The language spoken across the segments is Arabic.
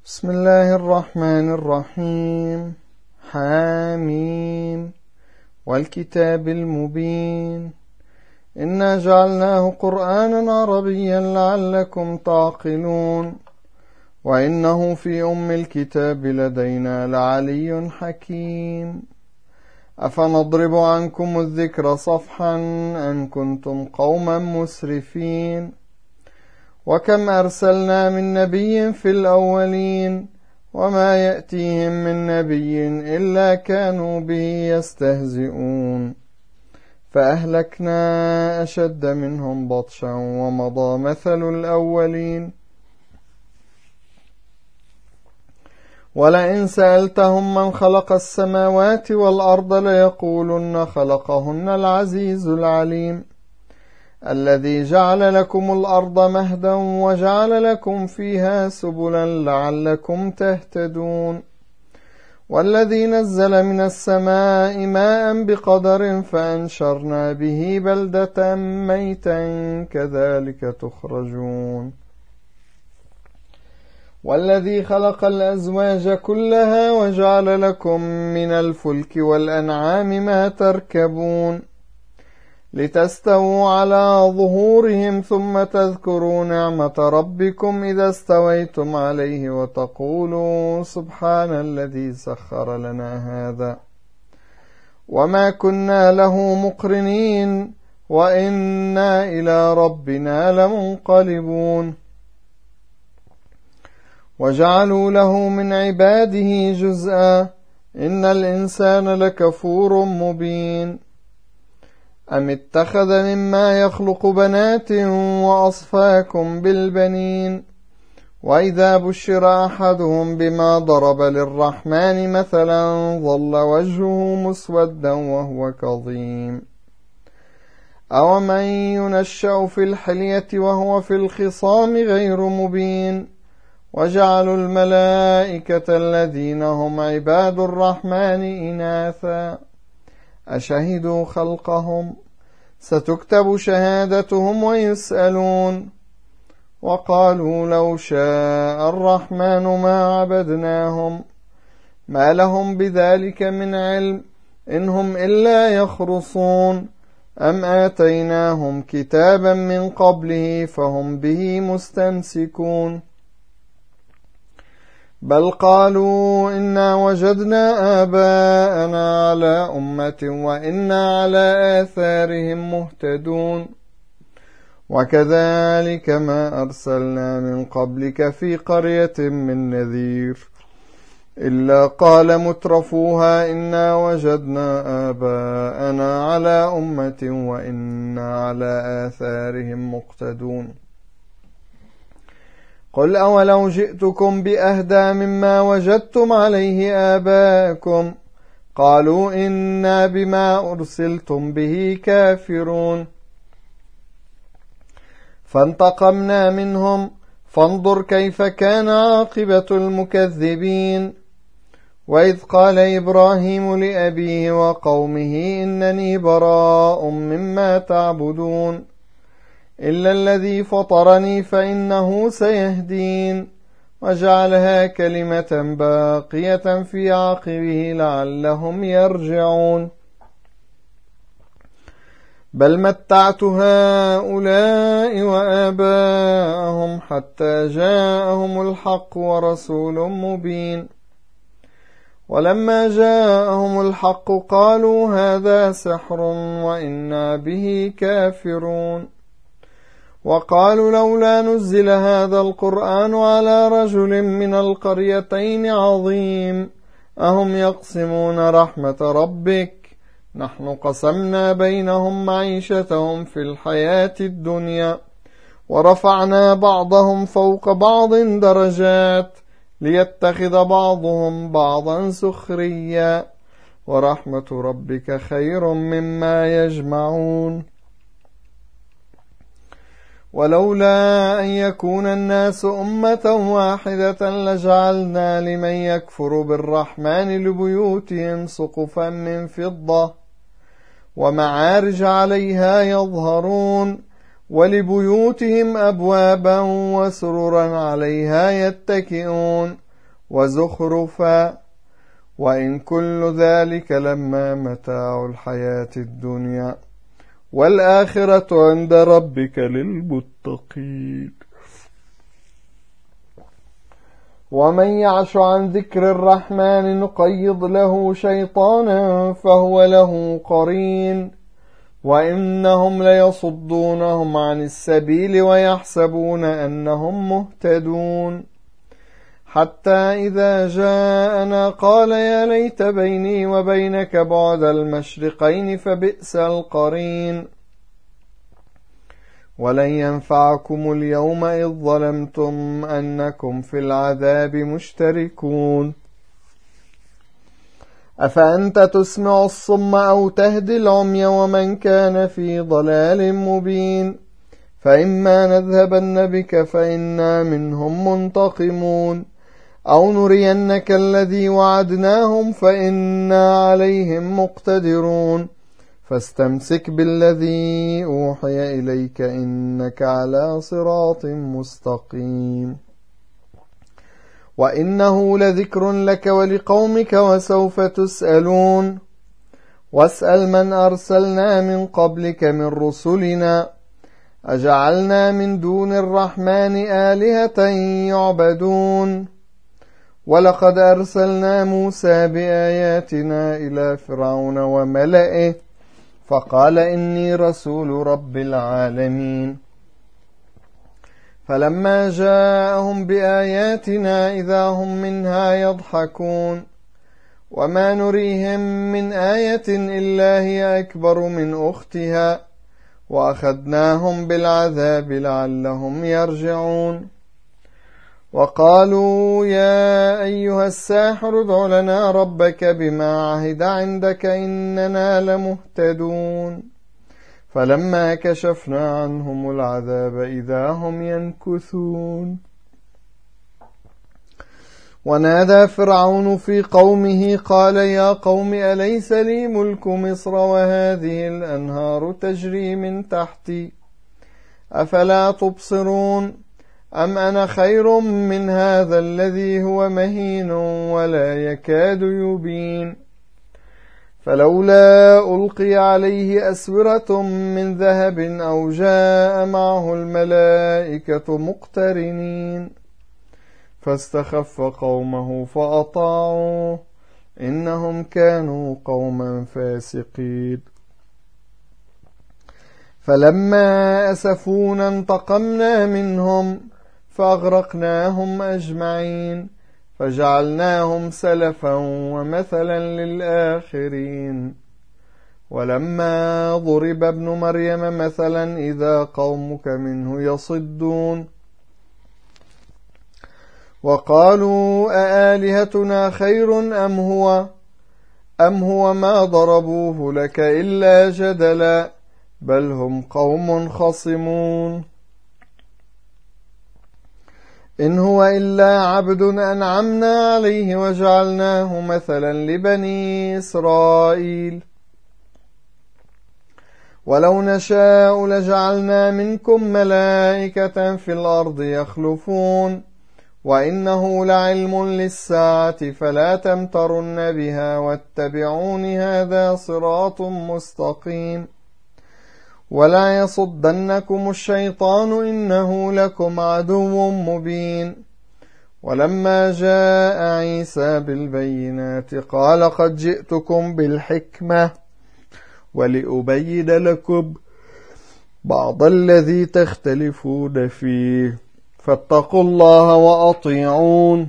بسم الله الرحمن الرحيم. حاميم والكتاب المبين إنا جعلناه قرآنا عربيا لعلكم تعقلون وإنه في أم الكتاب لدينا لعلي حكيم. أفنضرب عنكم الذكر صفحا أن كنتم قوما مسرفين وكم أرسلنا من نبي في الأولين وما يأتيهم من نبي إلا كانوا به يستهزئون فأهلكنا أشد منهم بطشا ومضى مثل الأولين. ولئن سألتهم من خلق السماوات والأرض ليقولن خلقهن العزيز العليم الذي جعل لكم الأرض مهدا وجعل لكم فيها سبلا لعلكم تهتدون والذي نزل من السماء ماء بقدر فأنشرنا به بلدة ميتا كذلك تخرجون والذي خلق الأزواج كلها وجعل لكم من الفلك والأنعام ما تركبون لتستووا على ظهورهم ثم تذكروا نعمة ربكم إذا استويتم عليه وتقولوا سبحان الذي سخر لنا هذا وما كنا له مقرنين وإنا إلى ربنا لمنقلبون. وجعلوا له من عباده جزءا إن الإنسان لكفور مبين. أم اتخذ مما يخلق بنات وأصفاكم بالبنين وإذا بشر أحدهم بما ضرب للرحمن مثلا ظل وجهه مسودا وهو كظيم. أومن ينشأ في الحلية وهو في الخصام غير مبين. وجعلوا الملائكة الذين هم عباد الرحمن إناثا أشهدوا خلقهم ستكتب شهادتهم ويسألون. وقالوا لو شاء الرحمن ما عبدناهم ما لهم بذلك من علم إن هم إلا يخرصون أم آتيناهم كتابا من قبله فهم به مستمسكون بل قالوا إنا وجدنا آباءنا على أمة وإنا على آثارهم مهتدون وكذلك ما أرسلنا من قبلك في قرية من نذير إلا قال مترفوها إنا وجدنا آباءنا على أمة وإنا على آثارهم مقتدون قل أولو جئتكم بأهدى مما وجدتم عليه آباءكم قالوا إنا بما أرسلتم به كافرون فانتقمنا منهم فانظر كيف كان عاقبة المكذبين. وإذ قال إبراهيم لأبيه وقومه إنني براء مما تعبدون إلا الذي فطرني فإنه سيهدين وجعلها كلمة باقية في عقبه لعلهم يرجعون بل متعت هؤلاء وآباءهم حتى جاءهم الحق ورسول مبين ولما جاءهم الحق قالوا هذا سحر وإنا به كافرون وقالوا لولا نزل هذا القرآن على رجل من القريتين عظيم أهم يقسمون رحمة ربك نحن قسمنا بينهم معيشتهم في الحياة الدنيا ورفعنا بعضهم فوق بعض درجات ليتخذ بعضهم بعضا سخريا ورحمة ربك خير مما يجمعون ولولا أن يكون الناس أمة واحدة لجعلنا لمن يكفر بالرحمن لبيوتهم سقفا من فضة ومعارج عليها يظهرون ولبيوتهم أبوابا وسررا عليها يتكئون وزخرفا، وإن كل ذلك لما متاع الحياة الدنيا، والآخرة عند ربك للمتقين. ومن يعش عن ذكر الرحمن نقيض له شيطانا فهو له قرين، وإنهم ليصدونهم عن السبيل ويحسبون أنهم مهتدون، حتى إذا جاءنا قال يا ليت بيني وبينك بعد المشرقين فبئس القرين. ولن ينفعكم اليوم إذ ظلمتم أنكم في العذاب مشتركون. أفأنت تسمع الصم أو تهدي العمي ومن كان في ضلال مبين؟ فإما نذهبن بك فإنا منهم منتقمون، أو نرينك الذي وعدناهم فإنا عليهم مقتدرون. فاستمسك بالذي أوحي إليك إنك على صراط مستقيم. وإنه لذكر لك ولقومك وسوف تسألون. واسأل من أرسلنا من قبلك من رسلنا أجعلنا من دون الرحمن آلهة يعبدون. ولقد أرسلنا موسى بآياتنا إلى فرعون وملئه فقال إني رسول رب العالمين. فلما جاءهم بآياتنا إذا هم منها يضحكون، وما نريهم من آية إلا هي أكبر من أختها، وأخذناهم بالعذاب لعلهم يرجعون. وقالوا يا أيها الساحر ادع لنا ربك بما عهد عندك إننا لمهتدون. فلما كشفنا عنهم العذاب إذا هم ينكثون. ونادى فرعون في قومه قال يا قوم أليس لي ملك مصر وهذه الأنهار تجري من تحتي أفلا تبصرون؟ أم أنا خير من هذا الذي هو مهين ولا يكاد يبين؟ فلولا ألقي عليه أسورة من ذهب أو جاء معه الملائكة مقترنين. فاستخف قومه فأطاعوه إنهم كانوا قوما فاسقين. فلما أسفونا انتقمنا منهم فأغرقناهم أجمعين فجعلناهم سلفا ومثلا للآخرين. ولما ضرب ابن مريم مثلا إذا قومك منه يصدون. وقالوا أآلهتنا خير أم هو ما ضربوه لك إلا جدلا بل هم قوم خصمون. إن هو إلا عبد أنعمنا عليه وجعلناه مثلا لبني إسرائيل. ولو نشاء لجعلنا منكم ملائكة في الأرض يخلفون وإنه لعلم للساعة فلا تمترن بها واتبعون هذا صراط مستقيم. ولا يصدنكم الشيطان إنه لكم عدو مبين. ولما جاء عيسى بالبينات قال قد جئتكم بالحكمة ولأبين لكم بعض الذي تختلفون فيه فاتقوا الله وأطيعون.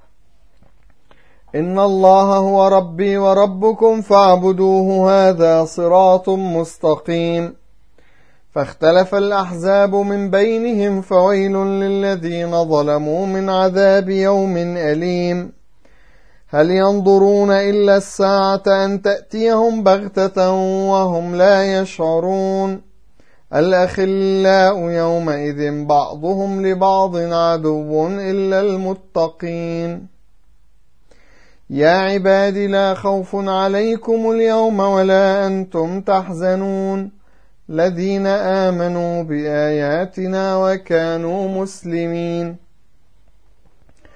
إن الله هو ربي وربكم فاعبدوه هذا صراط مستقيم. فاختلف الأحزاب من بينهم فويل للذين ظلموا من عذاب يوم أليم. هل ينظرون إلا الساعة أن تأتيهم بغتة وهم لا يشعرون؟ الأخلاء يومئذ بعضهم لبعض عدو إلا المتقين. يا عباد لا خوف عليكم اليوم ولا أنتم تحزنون الذين آمنوا بآياتنا وكانوا مسلمين.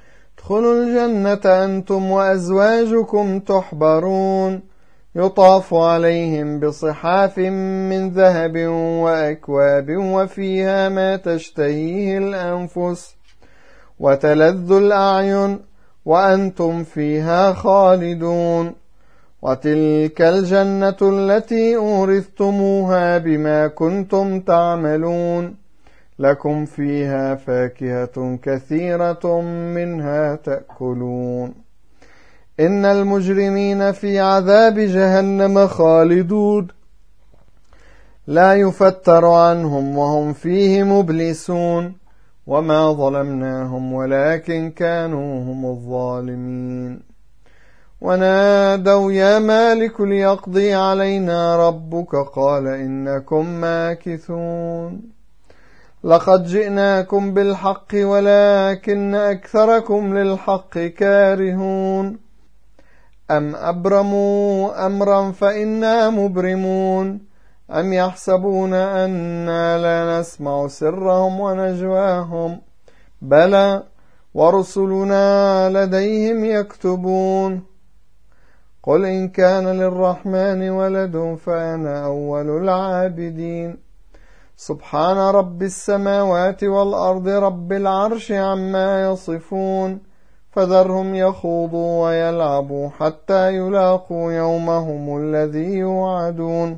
ادخلوا الجنة أنتم وأزواجكم تحبرون يطاف عليهم بصحاف من ذهب وأكواب وفيها ما تشتهيه الأنفس وتلذ الأعين وأنتم فيها خالدون وتلك الجنة التي أورثتموها بما كنتم تعملون لكم فيها فاكهة كثيرة منها تأكلون إن المجرمين في عذاب جهنم خالدون لا يفتر عنهم وهم فيه مبلسون وما ظلمناهم ولكن كانوا هم الظالمين ونادوا يا مالك ليقضي علينا ربك قال إنكم ماكثون لقد جئناكم بالحق ولكن أكثركم للحق كارهون أم أبرموا أمرا فإنا مبرمون أم يحسبون أنا لا نسمع سرهم ونجواهم بلى ورسلنا لديهم يكتبون قل إن كان للرحمن ولد فأنا أول العابدين سبحان رب السماوات والأرض رب العرش عما يصفون فذرهم يخوضوا ويلعبوا حتى يلاقوا يومهم الذي يوعدون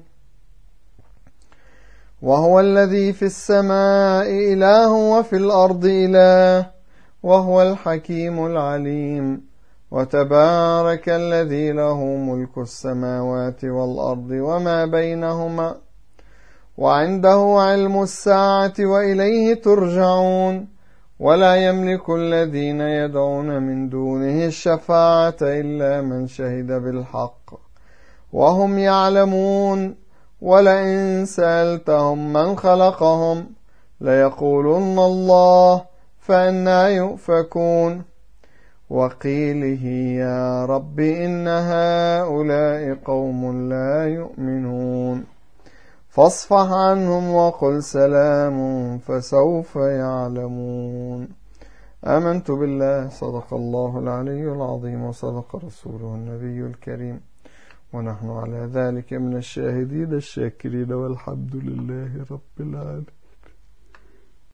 وهو الذي في السماء إله وفي الأرض إله وهو الحكيم العليم وتبارك الذي له ملك السماوات والأرض وما بينهما وعنده علم الساعة وإليه ترجعون ولا يملك الذين يدعون من دونه الشفاعة إلا من شهد بالحق وهم يعلمون ولئن سألتهم من خلقهم ليقولن الله فأنى يؤفكون وقيله يا رب إن هؤلاء قوم لا يؤمنون فاصفح عنهم وقل سلام فسوف يعلمون آمنت بالله صدق الله العلي العظيم وصدق رسوله النبي الكريم ونحن على ذلك من الشاهدين الشاكرين والحمد لله رب العالمين.